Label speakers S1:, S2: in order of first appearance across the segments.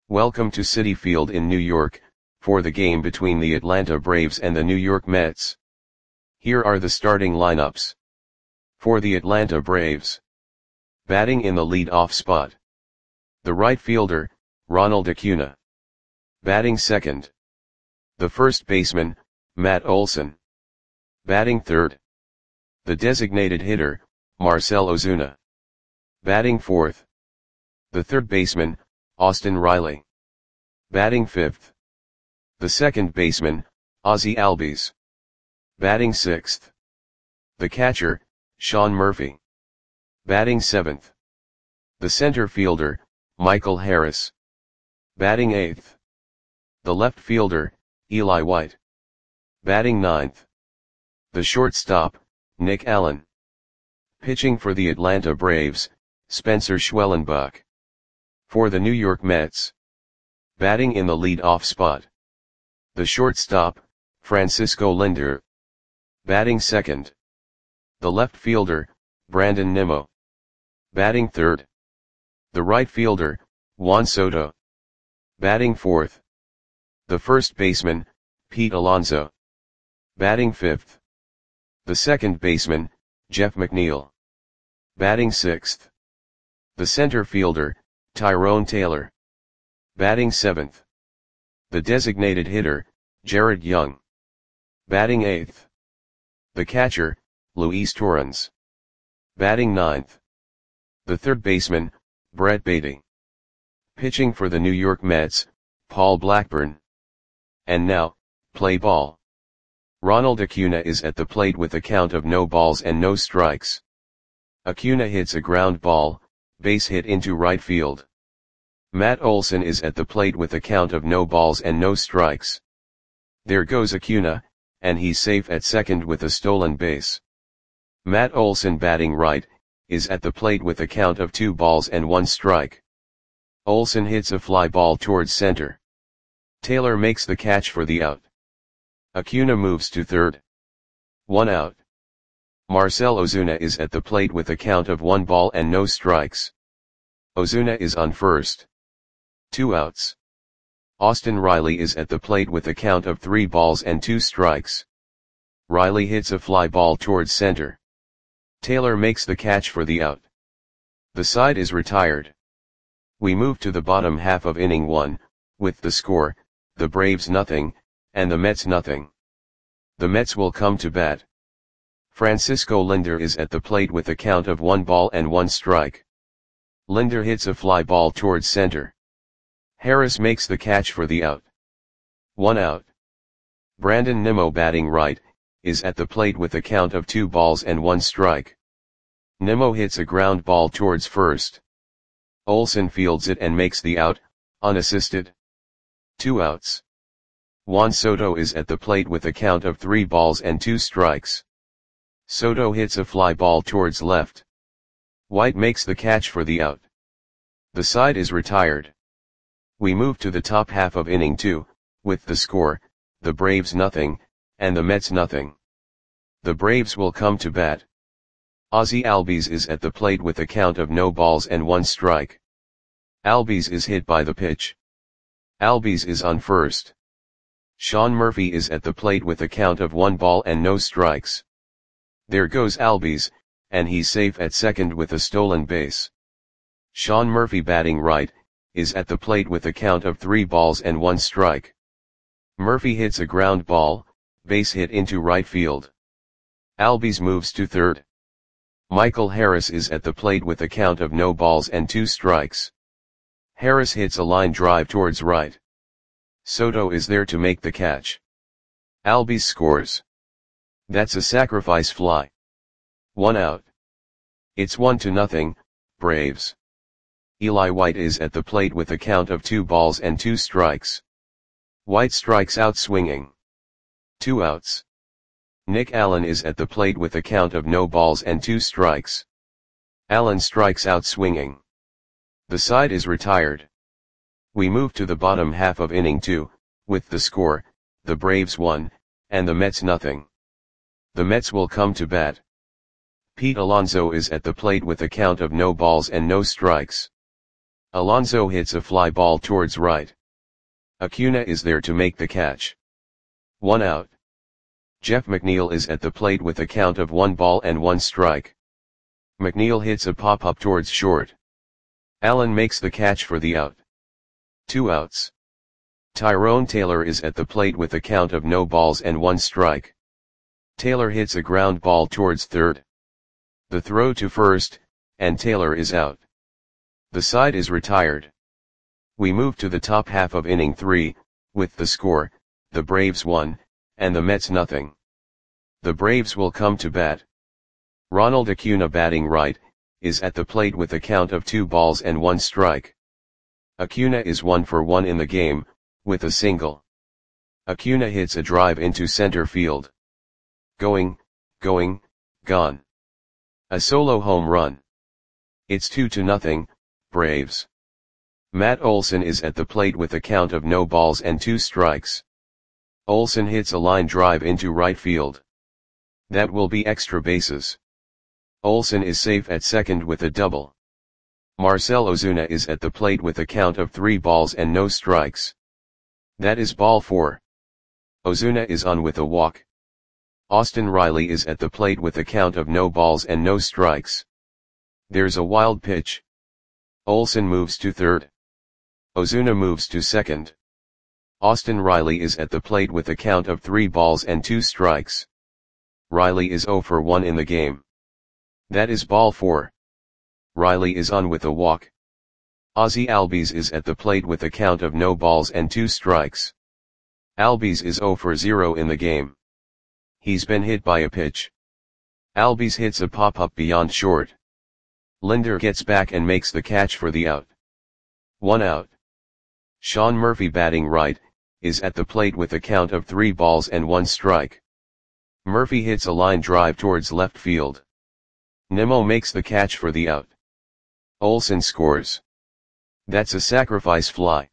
S1: Welcome to Citi Field in New York, for the game between the Atlanta Braves and the New York Mets. Here are the starting lineups. For the Atlanta Braves. Batting in the lead-off spot. The right fielder, Ronald Acuna. Batting second. The first baseman, Matt Olson. Batting third. The designated hitter, Marcell Ozuna. Batting fourth. The third baseman, Austin Riley. Batting fifth. The second baseman, Ozzie Albies. Batting sixth. The catcher, Sean Murphy. Batting seventh. The center fielder, Michael Harris. Batting eighth. The left fielder, Eli White. Batting ninth. The shortstop, Nick Allen. Pitching for the Atlanta Braves, Spencer Schwellenbach. For the New York Mets. Batting in the lead-off spot. The shortstop, Francisco Lindor. Batting second. The left fielder, Brandon Nimmo. Batting third. The right fielder, Juan Soto. Batting fourth. The first baseman, Pete Alonso. Batting fifth. The second baseman, Jeff McNeil. Batting sixth. The center fielder, Tyrone Taylor. Batting seventh. The designated hitter, Jared Young. Batting eighth. The catcher, Luis Torrens. Batting ninth. The third baseman, Brett Baty. Pitching for the New York Mets, Paul Blackburn. And now, play ball. Ronald Acuna is at the plate with a count of no balls and no strikes. Acuna hits a ground ball, base hit into right field. Matt Olson is at the plate with a count of no balls and no strikes. There goes Acuna, and he's safe at second with a stolen base. Matt Olson, batting right, is at the plate with a count of 2 balls and 1 strike. Olson hits a fly ball towards center. Taylor makes the catch for the out. Acuna moves to third. 1 out. Marcell Ozuna is at the plate with a count of 1 ball and no strikes. Ozuna is on first. 2 outs. Austin Riley is at the plate with a count of 3 balls and 2 strikes. Riley hits a fly ball towards center. Taylor makes the catch for the out. The side is retired. We move to the bottom half of inning 1, with the score, the Braves nothing, and the Mets nothing. The Mets will come to bat. Francisco Lindor is at the plate with a count of 1 ball and 1 strike. Lindor hits a fly ball towards center. Harris makes the catch for the out. 1 out. Brandon Nimmo, batting right, is at the plate with a count of 2 balls and 1 strike. Nimmo hits a ground ball towards first. Olson fields it and makes the out, unassisted. 2 outs. Juan Soto is at the plate with a count of 3 balls and 2 strikes. Soto hits a fly ball towards left. White makes the catch for the out. The side is retired. We move to the top half of inning 2, with the score, the Braves nothing, and the Mets nothing. The Braves will come to bat. Ozzie Albies is at the plate with a count of no balls and 1 strike. Albies is hit by the pitch. Albies is on first. Sean Murphy is at the plate with a count of 1 ball and no strikes. There goes Albies, and he's safe at second with a stolen base. Sean Murphy, batting right, is at the plate with a count of 3 balls and 1 strike. Murphy hits a ground ball, base hit into right field. Albies moves to third. Michael Harris is at the plate with a count of no balls and 2 strikes. Harris hits a line drive towards right. Soto is there to make the catch. Albies scores. That's a sacrifice fly. 1 out. It's 1-0, Braves. Eli White is at the plate with a count of 2 balls and 2 strikes. White strikes out swinging. 2 outs. Nick Allen is at the plate with a count of no balls and 2 strikes. Allen strikes out swinging. The side is retired. We move to the bottom half of inning 2, with the score, the Braves 1, and the Mets nothing. The Mets will come to bat. Pete Alonso is at the plate with a count of no balls and no strikes. Alonso hits a fly ball towards right. Acuna is there to make the catch. 1 out. Jeff McNeil is at the plate with a count of 1 ball and 1 strike. McNeil hits a pop-up towards short. Allen makes the catch for the out. 2 outs. Tyrone Taylor is at the plate with a count of no balls and 1 strike. Taylor hits a ground ball towards third. The throw to first, and Taylor is out. The side is retired. We move to the top half of inning 3, with the score, the Braves 1, and the Mets nothing. The Braves will come to bat. Ronald Acuna batting right, is at the plate with a count of 2 balls and 1 strike. Acuna is 1 for 1 in the game, with a single. Acuna hits a drive into center field. Going, gone. A solo home run. It's 2-0, Braves. Matt Olson is at the plate with a count of no balls and 2 strikes. Olson hits a line drive into right field. That will be extra bases. Olson is safe at second with a double. Marcell Ozuna is at the plate with a count of 3 balls and no strikes. That is ball 4. Ozuna is on with a walk. Austin Riley is at the plate with a count of no balls and no strikes. There's a wild pitch. Olson moves to third. Ozuna moves to second. Austin Riley is at the plate with a count of 3 balls and 2 strikes. Riley is 0 for 1 in the game. That is ball 4. Riley is on with a walk. Ozzie Albies is at the plate with a count of no balls and 2 strikes. Albies is 0 for 0 in the game. He's been hit by a pitch. Albies hits a pop-up beyond short. Linder gets back and makes the catch for the out. 1 out. Sean Murphy batting right, is at the plate with a count of 3 balls and 1 strike. Murphy hits a line drive towards left field. Nimmo makes the catch for the out. Olson scores. That's a sacrifice fly.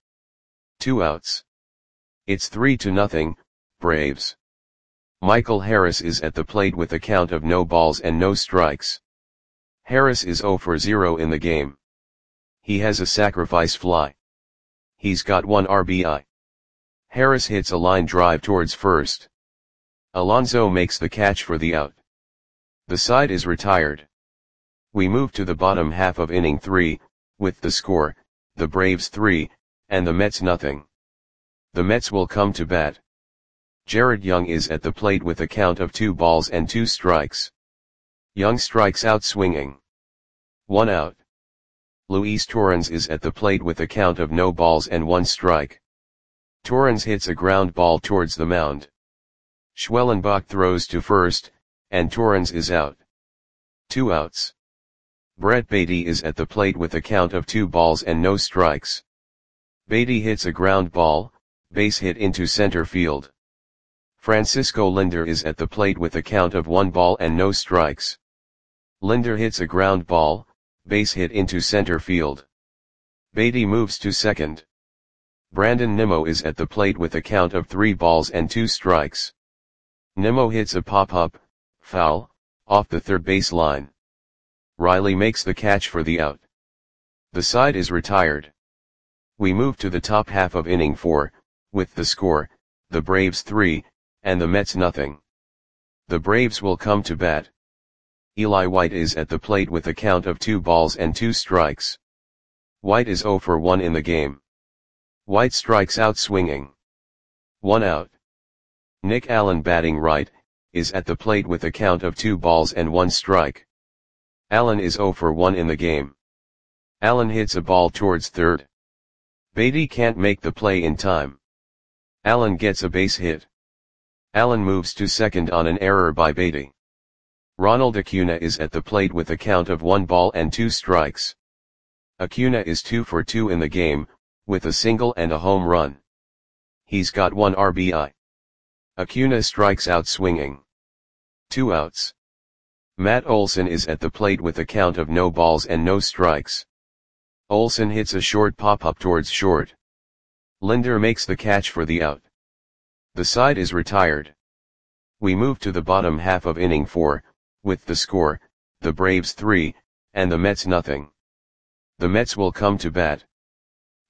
S1: 2 outs. It's 3-0, Braves. Michael Harris is at the plate with a count of no balls and no strikes. Harris is 0 for 0 in the game. He has a sacrifice fly. He's got 1 RBI. Harris hits a line drive towards first. Alonso makes the catch for the out. The side is retired. We move to the bottom half of inning 3, with the score, the Braves 3, and the Mets nothing. The Mets will come to bat. Jared Young is at the plate with a count of 2 balls and 2 strikes. Young strikes out swinging. 1 out. Luis Torrens is at the plate with a count of no balls and 1 strike. Torrens hits a ground ball towards the mound. Schwellenbach throws to first, and Torrens is out. 2 outs. Brett Baty is at the plate with a count of 2 balls and no strikes. Baty hits a ground ball, base hit into center field. Francisco Linder is at the plate with a count of 1 ball and no strikes. Linder hits a ground ball, base hit into center field. Baty moves to second. Brandon Nimmo is at the plate with a count of 3 balls and 2 strikes. Nimmo hits a pop-up, foul, off the third base line. Riley makes the catch for the out. The side is retired. We move to the top half of inning 4, with the score, the Braves 3, and the Mets nothing. The Braves will come to bat. Eli White is at the plate with a count of 2 balls and 2 strikes. White is 0 for 1 in the game. White strikes out swinging. 1 out. Nick Allen batting right, is at the plate with a count of 2 balls and 1 strike. Allen is 0 for 1 in the game. Allen hits a ball towards third. Baty can't make the play in time. Allen gets a base hit. Allen moves to second on an error by Baty. Ronald Acuna is at the plate with a count of 1 ball and 2 strikes. Acuna is 2 for 2 in the game, with a single and a home run. He's got 1 RBI. Acuna strikes out swinging. 2 outs. Matt Olson is at the plate with a count of no balls and no strikes. Olson hits a short pop-up towards short. Linder makes the catch for the out. The side is retired. We move to the bottom half of inning 4, with the score, the Braves 3, and the Mets nothing. The Mets will come to bat.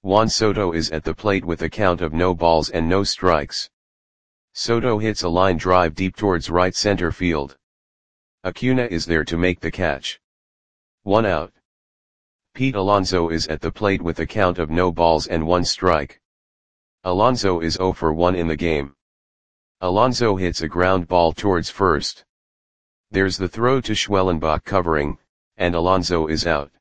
S1: Juan Soto is at the plate with a count of no balls and no strikes. Soto hits a line drive deep towards right center field. Acuna is there to make the catch. 1 out. Pete Alonso is at the plate with a count of no balls and 1 strike. Alonso is 0 for 1 in the game. Alonso hits a ground ball towards first. There's the throw to Schwellenbach covering, and Alonso is out.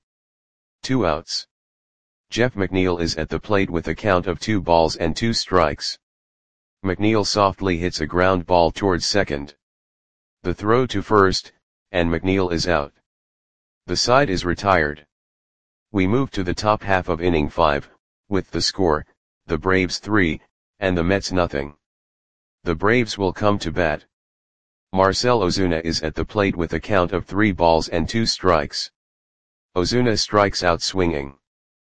S1: 2 outs. Jeff McNeil is at the plate with a count of 2 balls and 2 strikes. McNeil softly hits a ground ball towards second. The throw to first, and McNeil is out. The side is retired. We move to the top half of inning 5, with the score, the Braves 3, and the Mets nothing. The Braves will come to bat. Marcell Ozuna is at the plate with a count of 3 balls and 2 strikes. Ozuna strikes out swinging.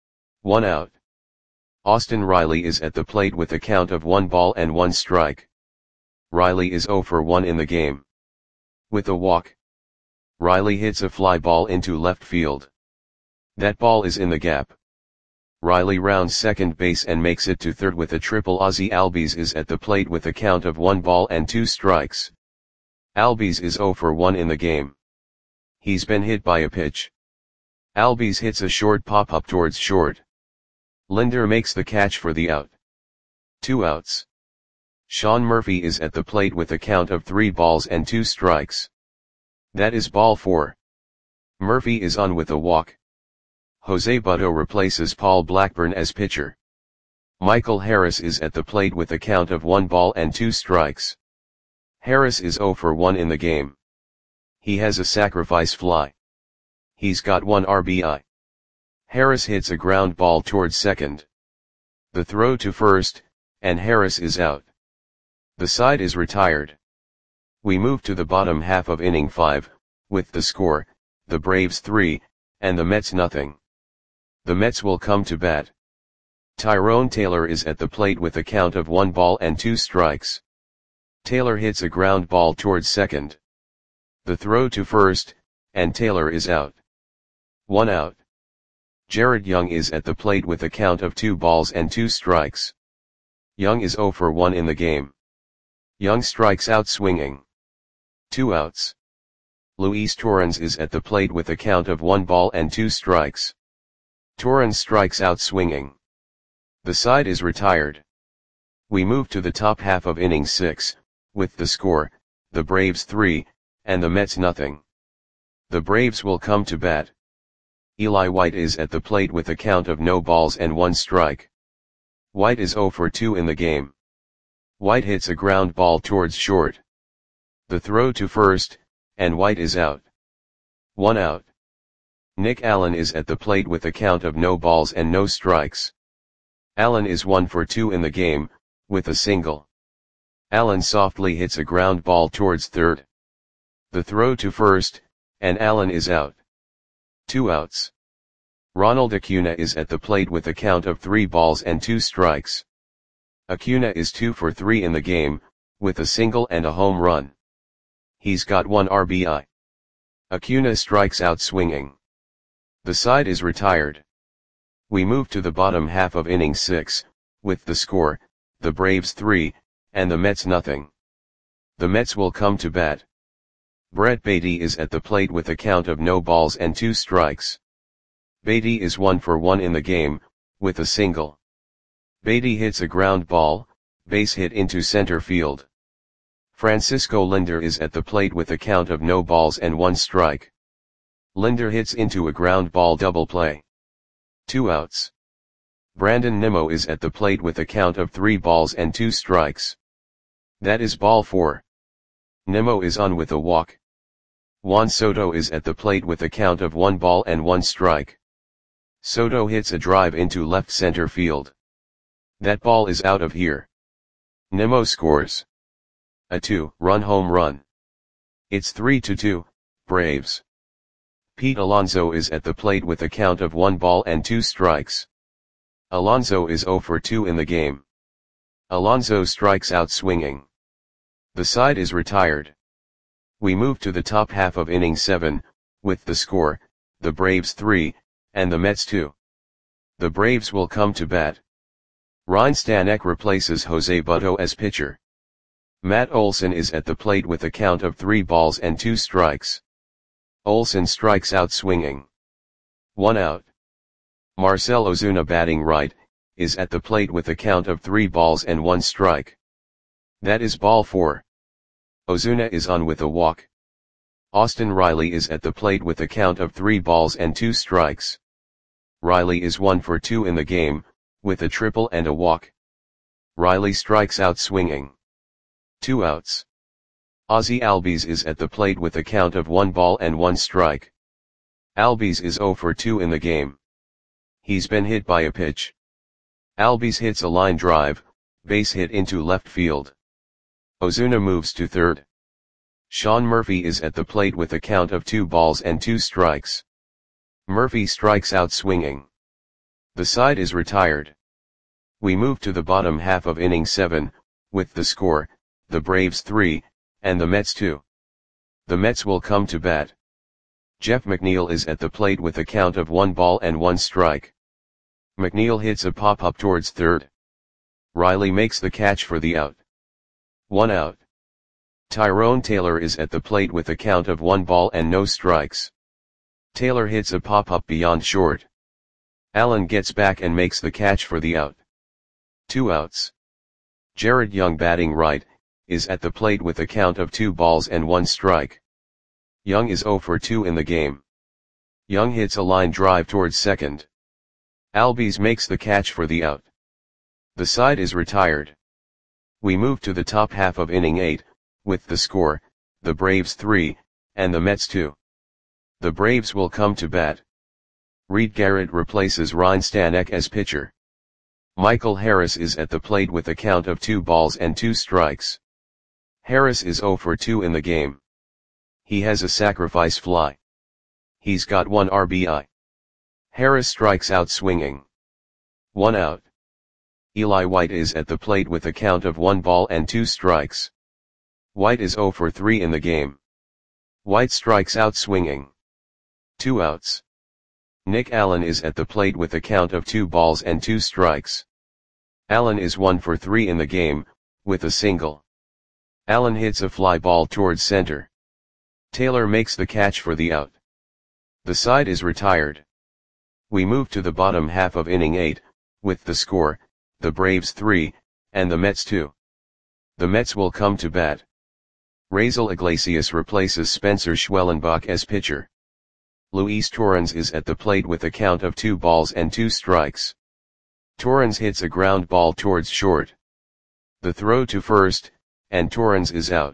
S1: 1 out. Austin Riley is at the plate with a count of 1 ball and 1 strike. Riley is 0 for 1 in the game. With a walk, Riley hits a fly ball into left field. That ball is in the gap. Riley rounds second base and makes it to third with a triple. Ozzy Albies is at the plate with a count of 1 ball and 2 strikes. Albies is 0 for 1 in the game. He's been hit by a pitch. Albies hits a short pop-up towards short. Linder makes the catch for the out. 2 outs. Sean Murphy is at the plate with a count of 3 balls and 2 strikes. That is ball 4. Murphy is on with a walk. Jose Butto replaces Paul Blackburn as pitcher. Michael Harris is at the plate with a count of 1 ball and 2 strikes. Harris is 0 for 1 in the game. He has a sacrifice fly. He's got 1 RBI. Harris hits a ground ball towards second. The throw to first, and Harris is out. The side is retired. We move to the bottom half of inning 5, with the score, the Braves 3, and the Mets nothing. The Mets will come to bat. Tyrone Taylor is at the plate with a count of 1 ball and 2 strikes. Taylor hits a ground ball towards second. The throw to first, and Taylor is out. 1 out. Jared Young is at the plate with a count of 2 balls and 2 strikes. Young is 0 for 1 in the game. Young strikes out swinging. 2 outs. Luis Torrens is at the plate with a count of 1 ball and 2 strikes. Torrens strikes out swinging. The side is retired. We move to the top half of inning 6, with the score, the Braves 3, and the Mets nothing. The Braves will come to bat. Eli White is at the plate with a count of no balls and 1 strike. White is 0 for 2 in the game. White hits a ground ball towards short. The throw to first, and White is out. 1 out. Nick Allen is at the plate with a count of no balls and no strikes. Allen is 1 for 2 in the game, with a single. Allen softly hits a ground ball towards third. The throw to first, and Allen is out. 2 outs. Ronald Acuna is at the plate with a count of 3 balls and 2 strikes. Acuna is 2 for 3 in the game, with a single and a home run. He's got 1 RBI. Acuna strikes out swinging. The side is retired. We move to the bottom half of inning 6, with the score, the Braves 3, and the Mets nothing. The Mets will come to bat. Brett Baty is at the plate with a count of no balls and 2 strikes. Baty is 1 for 1 in the game, with a single. Baty hits a ground ball, base hit into center field. Francisco Linder is at the plate with a count of no balls and 1 strike. Linder hits into a ground ball double play. 2 outs. Brandon Nimmo is at the plate with a count of 3 balls and 2 strikes. That is ball 4. Nimmo is on with a walk. Juan Soto is at the plate with a count of 1 ball and 1 strike. Soto hits a drive into left center field. That ball is out of here. Nimmo scores a 2-run home run. It's 3-2, Braves. Pete Alonso is at the plate with a count of 1 ball and 2 strikes. Alonso is 0 for 2 in the game. Alonso strikes out swinging. The side is retired. We move to the top half of inning 7, with the score, the Braves 3, and the Mets 2. The Braves will come to bat. Ryne Stanek replaces Jose Butto as pitcher. Matt Olson is at the plate with a count of 3 balls and 2 strikes. Olson strikes out swinging. 1 out. Marcell Ozuna batting right, is at the plate with a count of 3 balls and 1 strike. That is ball 4. Ozuna is on with a walk. Austin Riley is at the plate with a count of 3 balls and 2 strikes. Riley is 1 for 2 in the game, with a triple and a walk. Riley strikes out swinging. 2 outs. Ozzie Albies is at the plate with a count of 1 ball and 1 strike. Albies is 0 for 2 in the game. He's been hit by a pitch. Albies hits a line drive, base hit into left field. Ozuna moves to third. Sean Murphy is at the plate with a count of 2 balls and 2 strikes. Murphy strikes out swinging. The side is retired. We move to the bottom half of inning 7, with the score, the Braves 3, and the Mets 2. The Mets will come to bat. Jeff McNeil is at the plate with a count of 1 ball and 1 strike. McNeil hits a pop-up towards third. Riley makes the catch for the out. 1 out. Tyrone Taylor is at the plate with a count of 1 ball and no strikes. Taylor hits a pop-up beyond short. Allen gets back and makes the catch for the out. 2 outs. Jared Young batting right, is at the plate with a count of 2 balls and 1 strike. Young is 0 for 2 in the game. Young hits a line drive towards second. Albies makes the catch for the out. The side is retired. We move to the top half of inning 8, with the score, the Braves 3, and the Mets 2. The Braves will come to bat. Reed Garrett replaces Ryne Stanek as pitcher. Michael Harris is at the plate with a count of 2 balls and 2 strikes. Harris is 0 for 2 in the game. He has a sacrifice fly. He's got 1 RBI. Harris strikes out swinging. 1 out. Eli White is at the plate with a count of 1 ball and 2 strikes. White is 0 for 3 in the game. White strikes out swinging. 2 outs. Nick Allen is at the plate with a count of 2 balls and 2 strikes. Allen is 1 for 3 in the game, with a single. Allen hits a fly ball towards center. Taylor makes the catch for the out. The side is retired. We move to the bottom half of inning 8, with the score, the Braves 3, and the Mets 2. The Mets will come to bat. Raisel Iglesias replaces Spencer Schwellenbach as pitcher. Luis Torrens is at the plate with a count of 2 balls and 2 strikes. Torrens hits a ground ball towards short. The throw to first, and Torrens is out.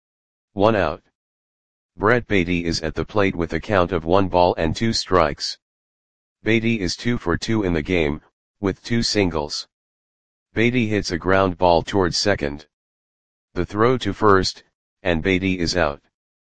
S1: 1 out. Brett Baty is at the plate with a count of 1 ball and 2 strikes. Baty is 2 for 2 in the game, with 2 singles. Baty hits a ground ball towards second. The throw to first, and Baty is out.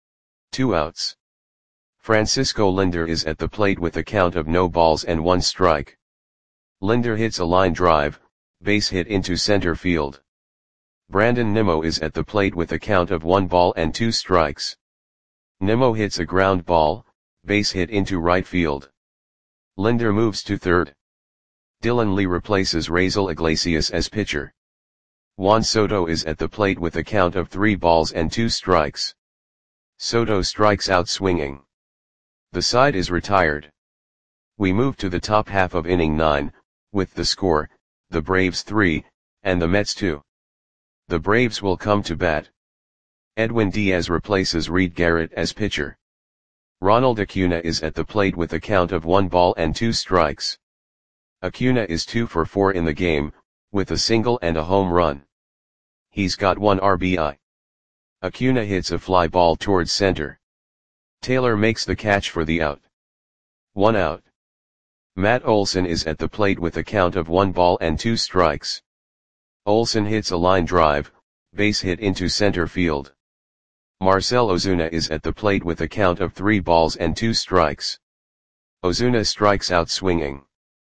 S1: 2 outs. Francisco Lindor is at the plate with a count of no balls and 1 strike. Lindor hits a line drive, base hit into center field. Brandon Nimmo is at the plate with a count of 1 ball and 2 strikes. Nimmo hits a ground ball, base hit into right field. Lindor moves to third. Dylan Lee replaces Raisel Iglesias as pitcher. Juan Soto is at the plate with a count of 3 balls and 2 strikes. Soto strikes out swinging. The side is retired. We move to the top half of inning 9, with the score, the Braves 3, and the Mets 2. The Braves will come to bat. Edwin Diaz replaces Reed Garrett as pitcher. Ronald Acuna is at the plate with a count of 1 ball and 2 strikes. Acuna is 2 for 4 in the game, with a single and a home run. He's got 1 RBI. Acuna hits a fly ball towards center. Taylor makes the catch for the out. 1 out. Matt Olson is at the plate with a count of 1 ball and 2 strikes. Olson hits a line drive, base hit into center field. Marcell Ozuna is at the plate with a count of 3 balls and 2 strikes. Ozuna strikes out swinging.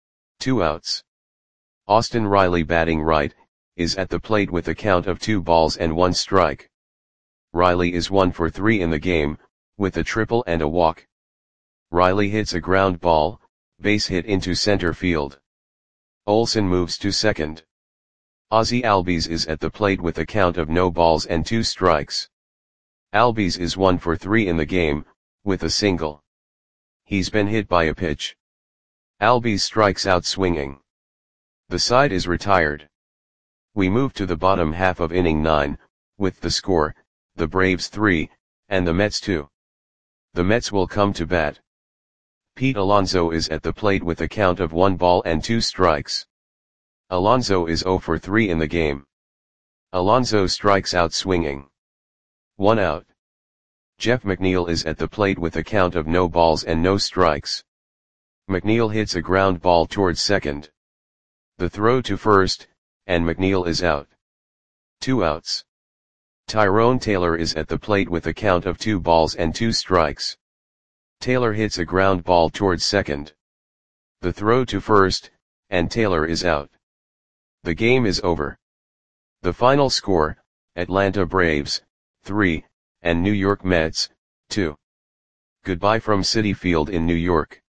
S1: 2 outs. Austin Riley batting right, is at the plate with a count of 2 balls and 1 strike. Riley is 1 for 3 in the game, with a triple and a walk. Riley hits a ground ball, base hit into center field. Olsen moves to second. Ozzie Albies is at the plate with a count of no balls and 2 strikes. Albies is 1 for 3 in the game, with a single. He's been hit by a pitch. Albies strikes out swinging. The side is retired. We move to the bottom half of inning 9, with the score, the Braves 3, and the Mets 2. The Mets will come to bat. Pete Alonso is at the plate with a count of 1 ball and 2 strikes. Alonso is 0 for 3 in the game. Alonso strikes out swinging. 1 out. Jeff McNeil is at the plate with a count of no balls and no strikes. McNeil hits a ground ball towards second. The throw to first, and McNeil is out. 2 outs. Tyrone Taylor is at the plate with a count of 2 balls and 2 strikes. Taylor hits a ground ball towards second. The throw to first, and Taylor is out. The game is over. The final score, Atlanta Braves, 3, and New York Mets, 2. Goodbye from Citi Field in New York.